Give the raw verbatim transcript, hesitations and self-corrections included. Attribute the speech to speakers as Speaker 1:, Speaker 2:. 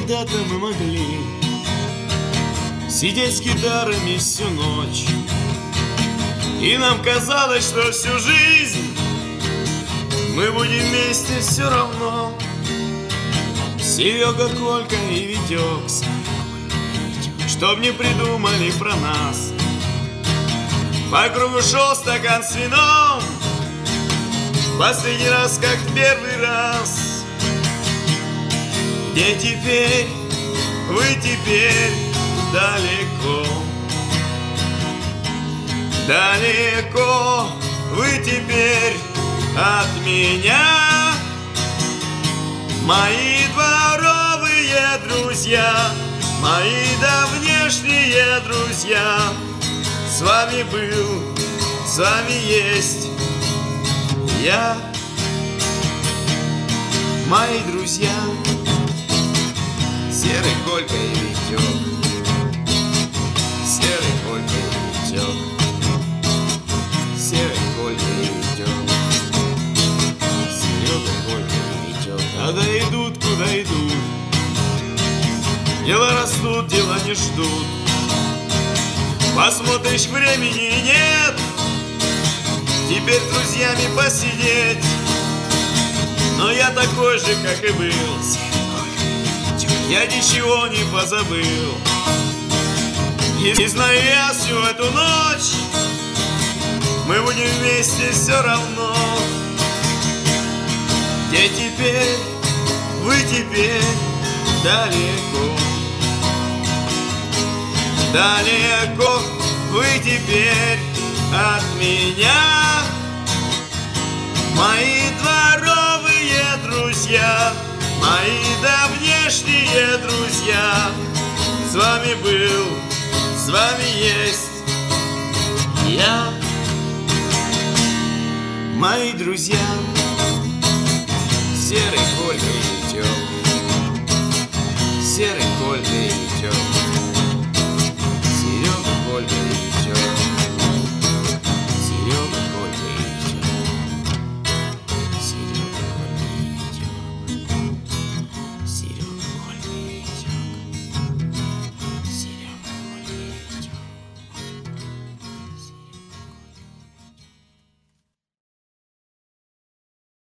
Speaker 1: когда-то мы могли сидеть с гитарами всю ночь, и нам казалось, что всю жизнь мы будем вместе все равно. Серега, Колька и Витек, чтоб не придумали про нас. По кругу шел стакан с вином, последний раз, как в первый раз. Где теперь, вы теперь далеко, далеко вы теперь от меня. Мои дворовые друзья, мои давнешние друзья, с вами был, с вами есть я. Мои друзья, Серый, Колька и Витек, Серый, Колька и Витек, Серый, Колька и Витек, Серега, Колька и Витек. Куда идут, куда идут, дела растут, дела не ждут. Посмотришь, времени нет теперь с друзьями посидеть. Но я такой же, как и был, я ничего не позабыл. И знаю я всю эту ночь, мы будем вместе все равно. Где теперь, вы теперь далеко, далеко вы теперь от меня. Мои дворовые друзья, мои давнешние друзья, с вами был, с вами есть я. Мои друзья, Серый, Колька и Витек, Серый, Колька и Витек.